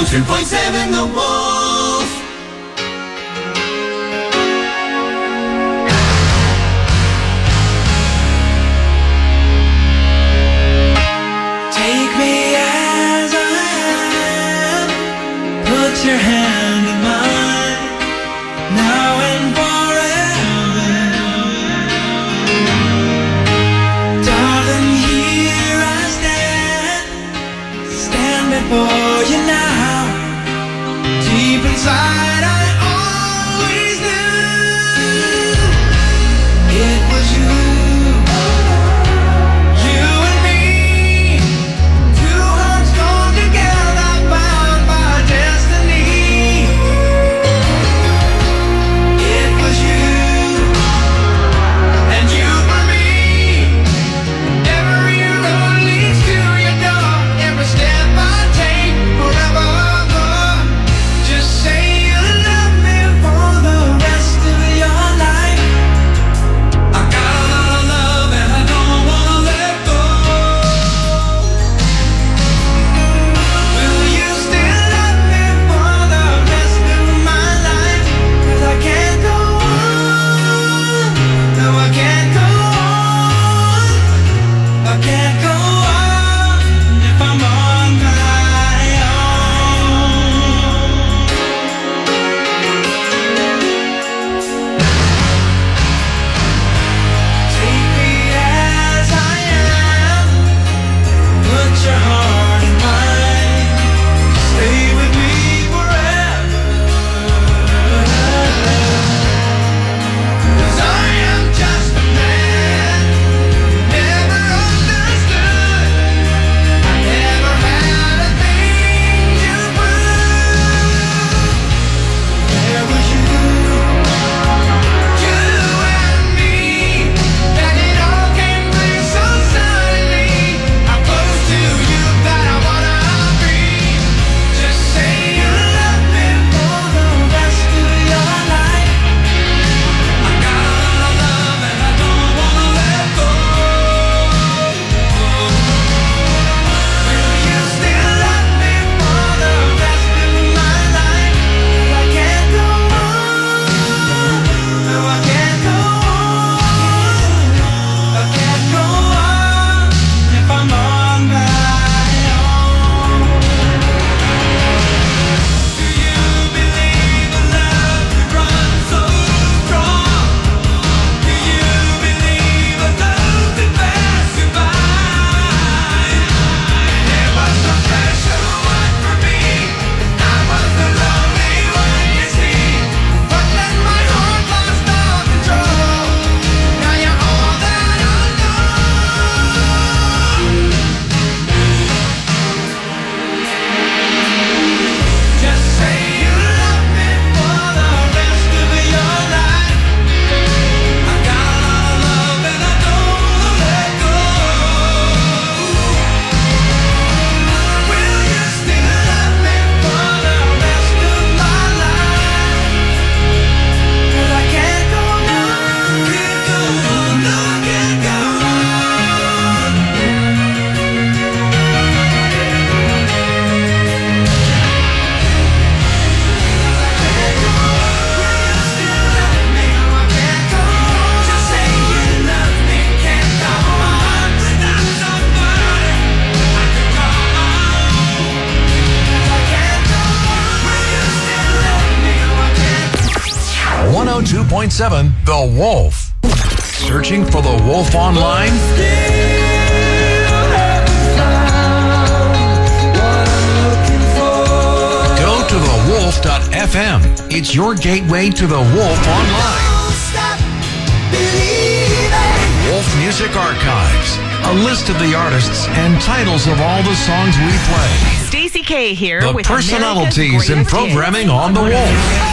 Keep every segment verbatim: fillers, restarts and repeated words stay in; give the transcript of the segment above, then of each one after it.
two point seven The Wolf. Take me as I am, put your hand in mine, now and forever. Darling, here I stand, stand before you now. Deep inside I always knew it was you. one oh two point seven The Wolf. Searching for The Wolf online? Go to the wolf dot f m. It's your gateway to The Wolf online. Wolf Music Archives. A list of the artists and titles of all the songs we play. Stacey K here the with personalities and programming on The Wolf.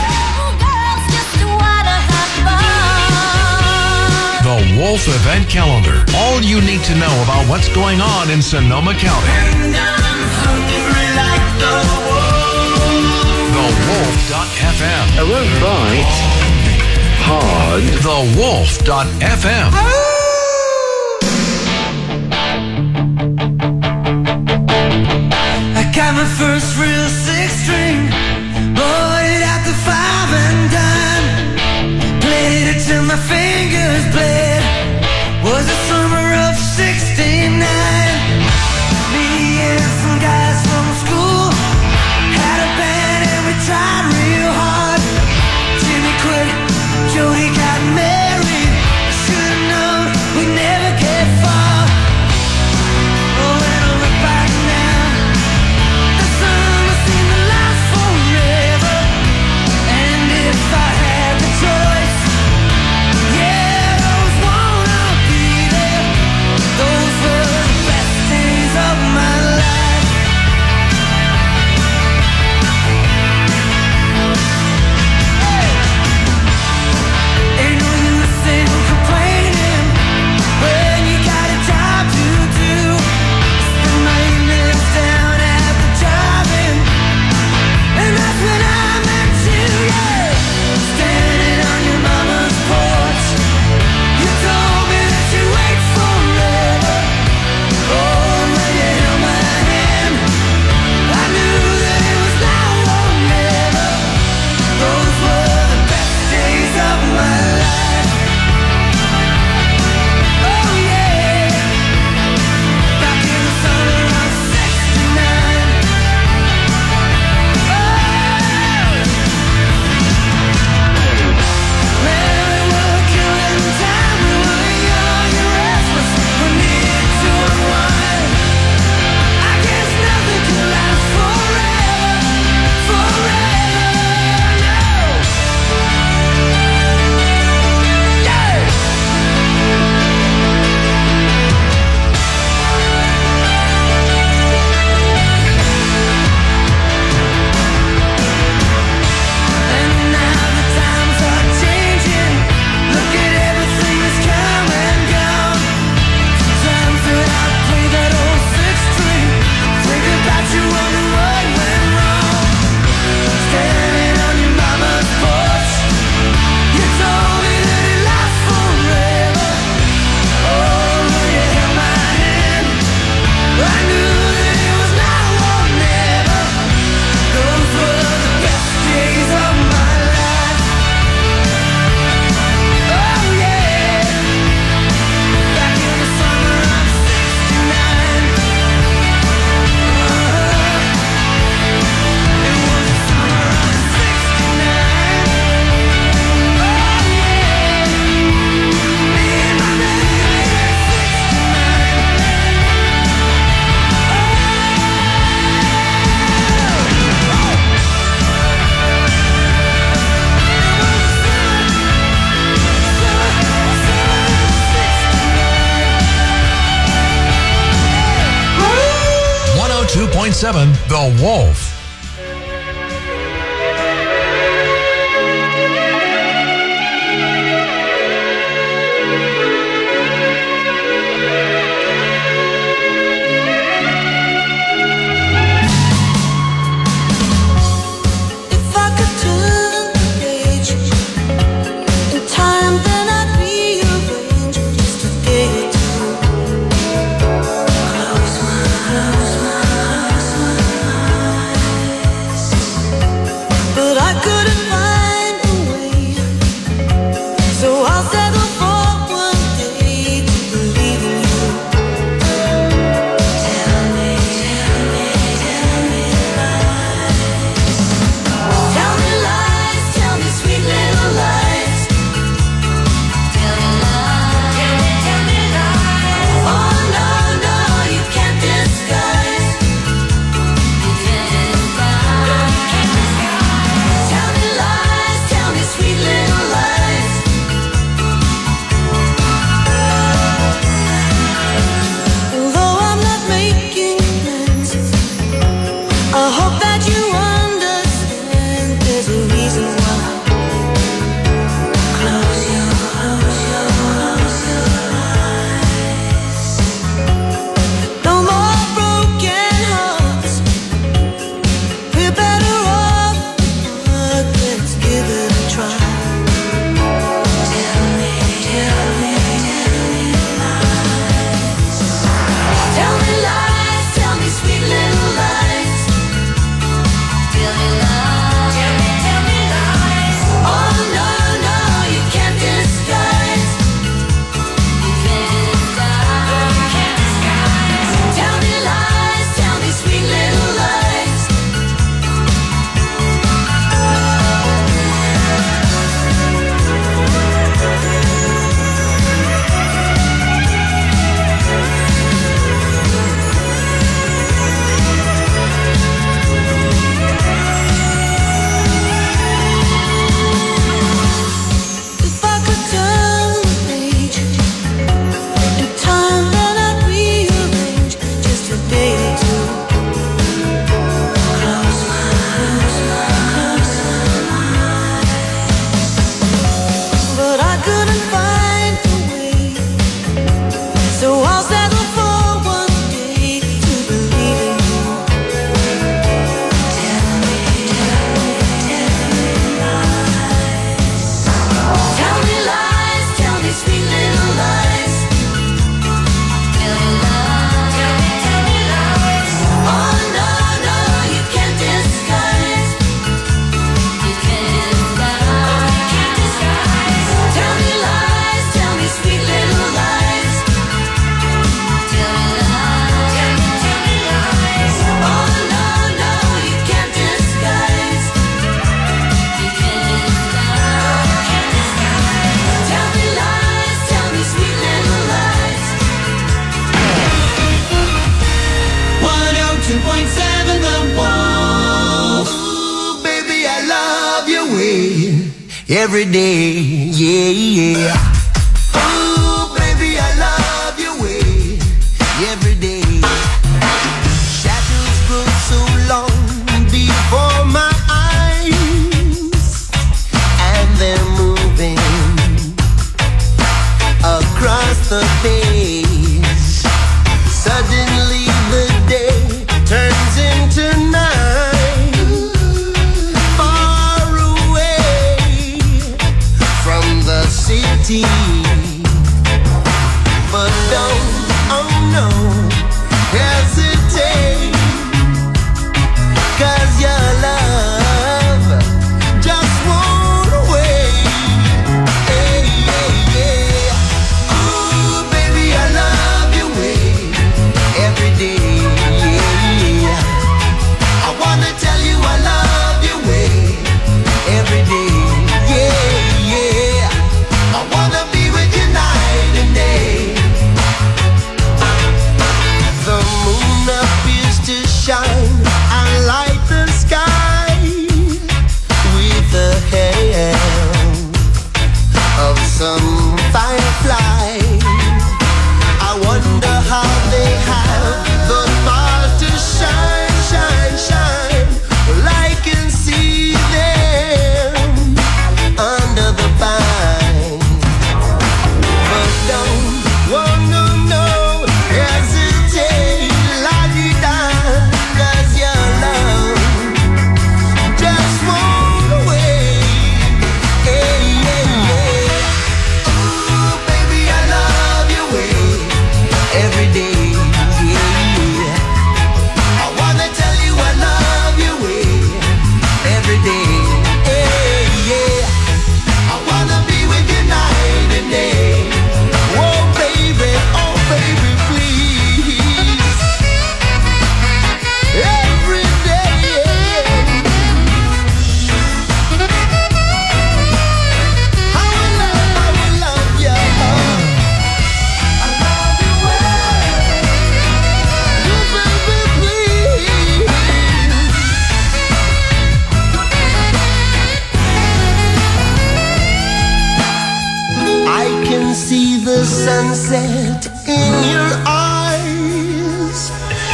The Wolf Event Calendar. All you need to know about what's going on in Sonoma County. the wolf dot f m. I won't bite hard. the wolf dot f m. I got my first real six string. point seven The Wolf. Every day, yeah, yeah. Ooh, baby, I love your way. Every day. Shadows grow so long before my eyes, and they're moving across the page. Suddenly the day turns into night. City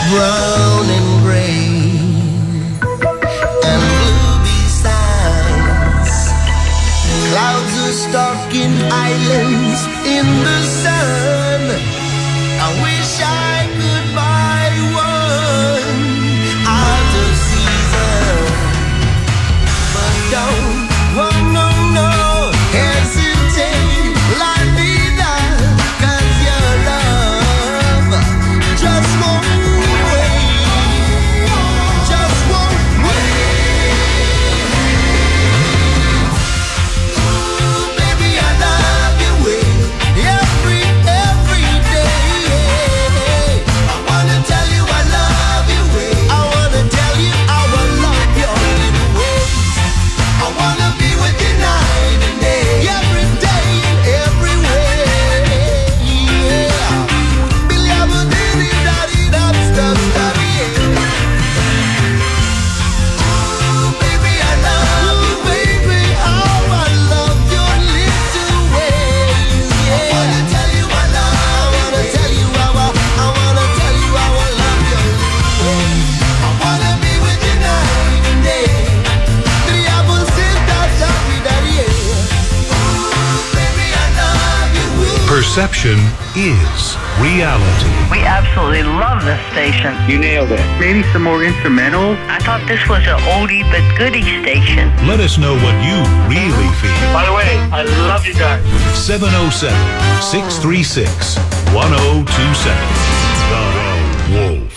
brown and gray and blue besides. Clouds are stalking islands in the sun. I wish I could buy one out of season, but don't, oh no, no, hesitate, lie me down, 'cause your love just won't wait, just won't wait. Ooh, baby, I love your way, every, every day. I wanna tell you I love your way, I wanna tell you how I love your little ways. I wanna be with you night and day, every day and every way. Yeah. Billy, I'm a diddy, daddy, that's the study. Ooh, baby, I love you, baby, how I love your little ways. Yeah. I wanna tell you I love, I wanna tell you how I, I wanna tell you how I love your little ways. I wanna be with you night and day. Billy, I'm a sister, daddy, daddy, yeah. Ooh, baby, I love you. Perception is reality. We absolutely love this station. You nailed it. Maybe some more instrumentals. I thought this was an oldie but goodie station. Let us know what you really feel. By the way, I love you guys. seven oh seven, six three six, one oh two seven. The Wolf.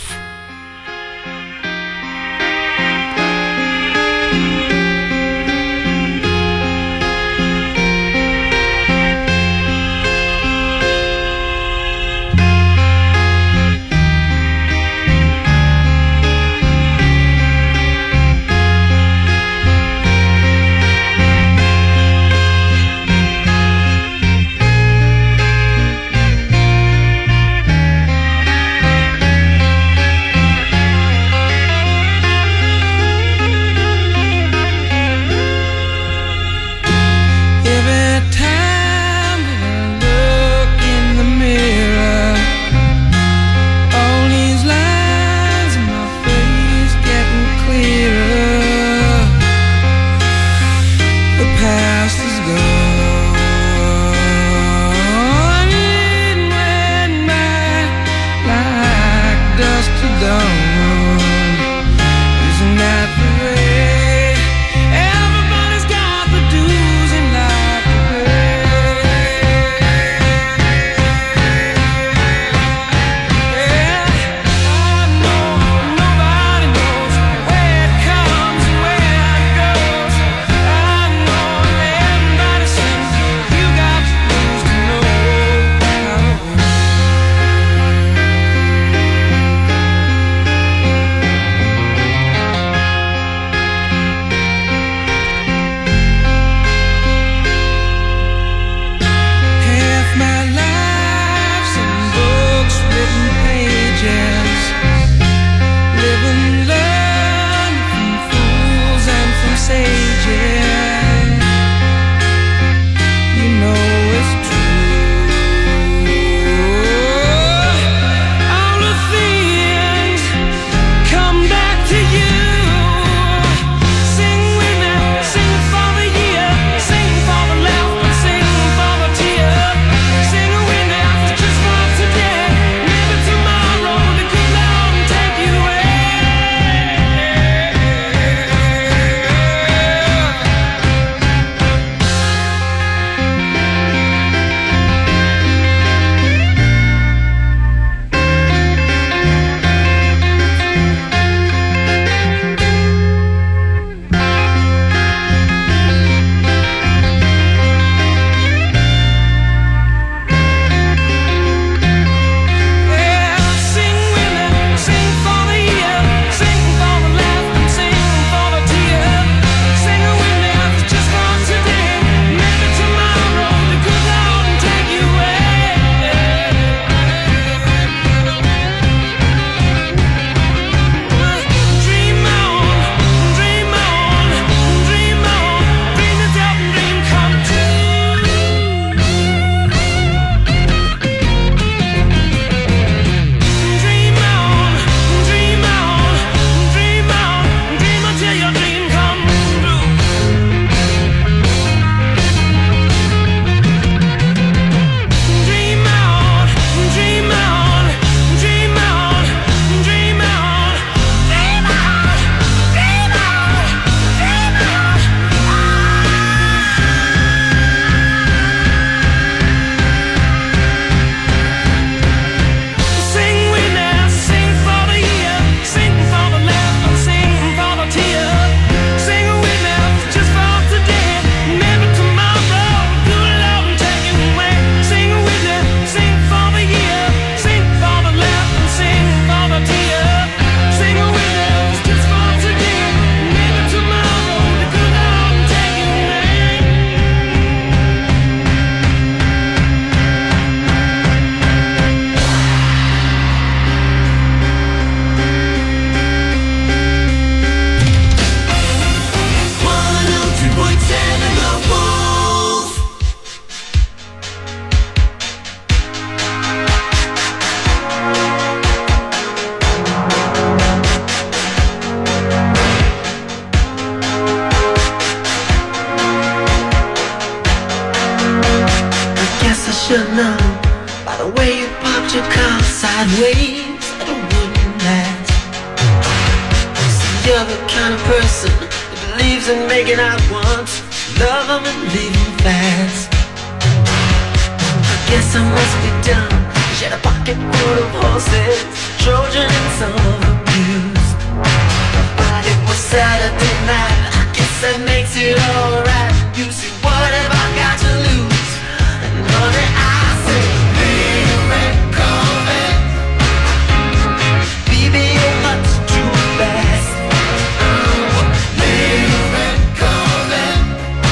sideways and it wouldn't last. See, you're the kind of person that believes in making out once, love them and leave them fast. I guess I must be dumb. She had a pocket full of horses, Trojan and some of abuse. But it was Saturday night, I guess that makes it alright. You see, what have I got to lose? And honey, I say, leave red Corvette. Baby, you're much too fast. Leave red Corvette.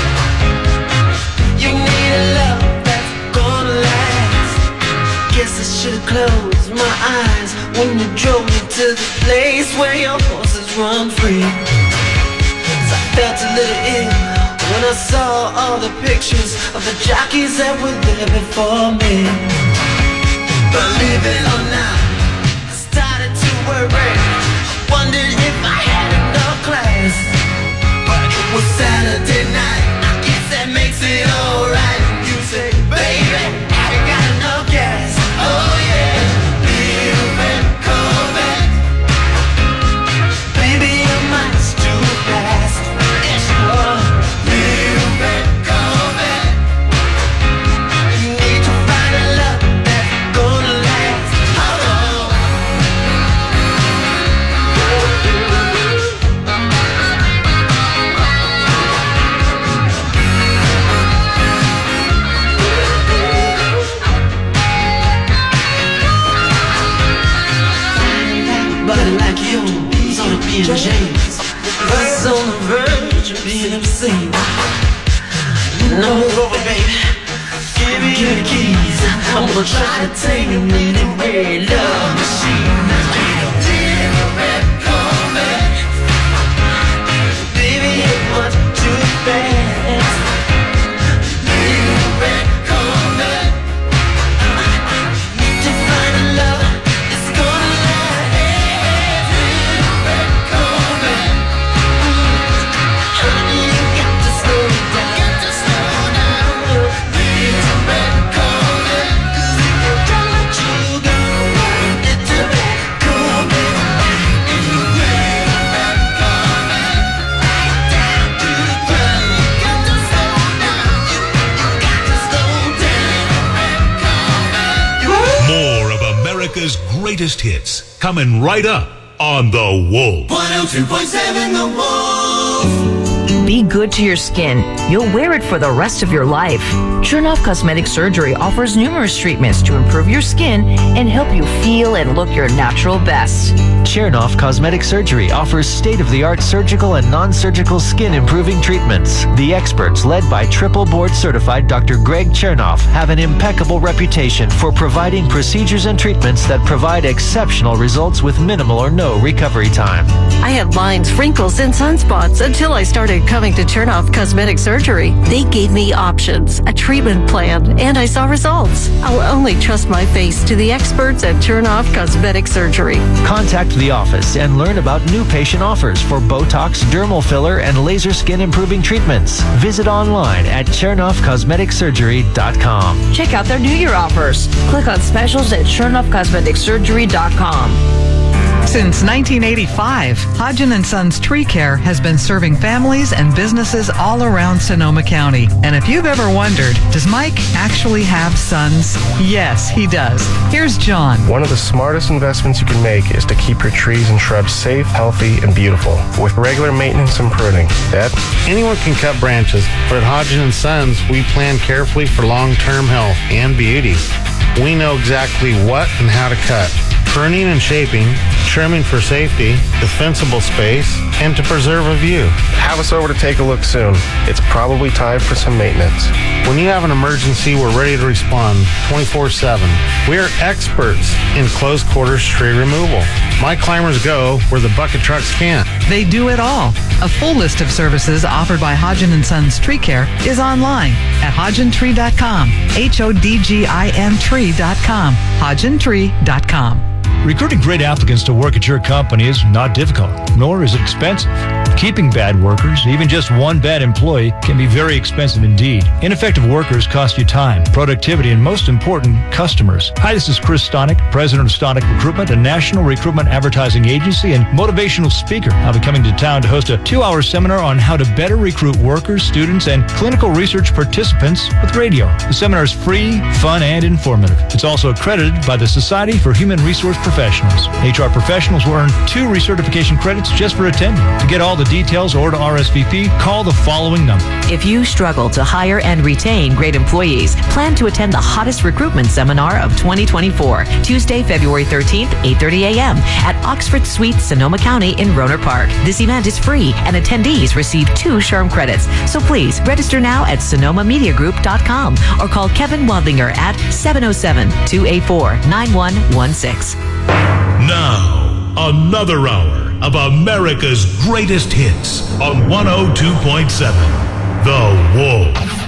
You need a love that's gonna last. Guess I should've closed my eyes when you drove me to the place where your horses run free. 'Cause I felt a little ill when I saw all the pictures of the jockeys that were there before me. Believe it or not, I started to worry. I wondered if I had enough class. But it was Saturday night, I guess that makes it alright. You say, baby, have you got enough gas? Oh yeah, little red Corvette. Baby, you're much too fast. Yes, you are. Little red Corvette. You need to find a love that's gonna last. Hold on. Body like yours ought to be in chains. Buzz on the verge of being obscene. No, baby, give me your keys. I'm gonna try to take you anywhere. Love machine. Little red Corvette. Baby, you're much too fast. Little red Corvette. Need to find a love that's gonna last. Little red Corvette. Honey, you got to slow down. Got to slow down. Little red Corvette. 'Cause if you don't let you go, little red Corvette. Little red Corvette. Right down to the ground. You got to slow down. You, you got to slow down. Red Corvette. More of America's greatest hits coming right up on The Wolf. one oh two point seven The Wolf. Be good to your skin. You'll wear it for the rest of your life. Chernoff Cosmetic Surgery offers numerous treatments to improve your skin and help you feel and look your natural best. Chernoff Cosmetic Surgery offers state-of-the-art surgical and non-surgical skin improving treatments. The experts, led by triple board certified Doctor Greg Chernoff, have an impeccable reputation for providing procedures and treatments that provide exceptional results with minimal or no recovery time. I had lines, wrinkles, and sunspots until I started coming to Chernoff Cosmetic Surgery. They gave me options, a treatment plan, and I saw results. I'll only trust my face to the experts at Chernoff Cosmetic Surgery. Contact the office and learn about new patient offers for Botox, dermal filler, and laser skin improving treatments. Visit online at chernoff cosmetic surgery dot com. Check out their New Year offers. Click on specials at chernoff cosmetic surgery dot com. Since nineteen eighty-five, Hodgen and Sons Tree Care has been serving families and businesses all around Sonoma County. And if you've ever wondered, does Mike actually have sons? Yes, he does. Here's John. One of the smartest investments you can make is to keep your trees and shrubs safe, healthy, and beautiful with regular maintenance and pruning. Dad? Anyone can cut branches, but at Hodgen and Sons, we plan carefully for long-term health and beauty. We know exactly what and how to cut. Pruning and shaping, trimming for safety, defensible space, and to preserve a view. Have us over to take a look soon. It's probably time for some maintenance. When you have an emergency, we're ready to respond twenty-four seven. We are experts in close quarters tree removal. My climbers go where the bucket trucks can't. They do it all. A full list of services offered by Hodgen and Sons Tree Care is online at hodgen tree dot com. H O D G I N tree dot com. hodgen tree dot com. Recruiting great applicants to work at your company is not difficult, nor is it expensive. Keeping bad workers, even just one bad employee, can be very expensive indeed. Ineffective workers cost you time, productivity, and most important, customers. Hi, this is Chris Stonick, president of Stonick Recruitment, a national recruitment advertising agency and motivational speaker. I'll be coming to town to host a two-hour seminar on how to better recruit workers, students, and clinical research participants with radio. The seminar is free, fun, and informative. It's also accredited by the Society for Human Resource Professionals. H R professionals will earn two recertification credits just for attending. To get all the details or to R S V P, call the following number. If you struggle to hire and retain great employees, plan to attend the hottest recruitment seminar of twenty twenty-four, Tuesday, February thirteenth, eight thirty a.m. at Oxford Suites, Sonoma County in Rohnert Park. This event is free and attendees receive two SHRM credits. So please register now at sonoma media group dot com or call Kevin Wadlinger at seven oh seven, two eight four, nine one one six. Now, another hour of America's greatest hits on one oh two point seven The Wolf.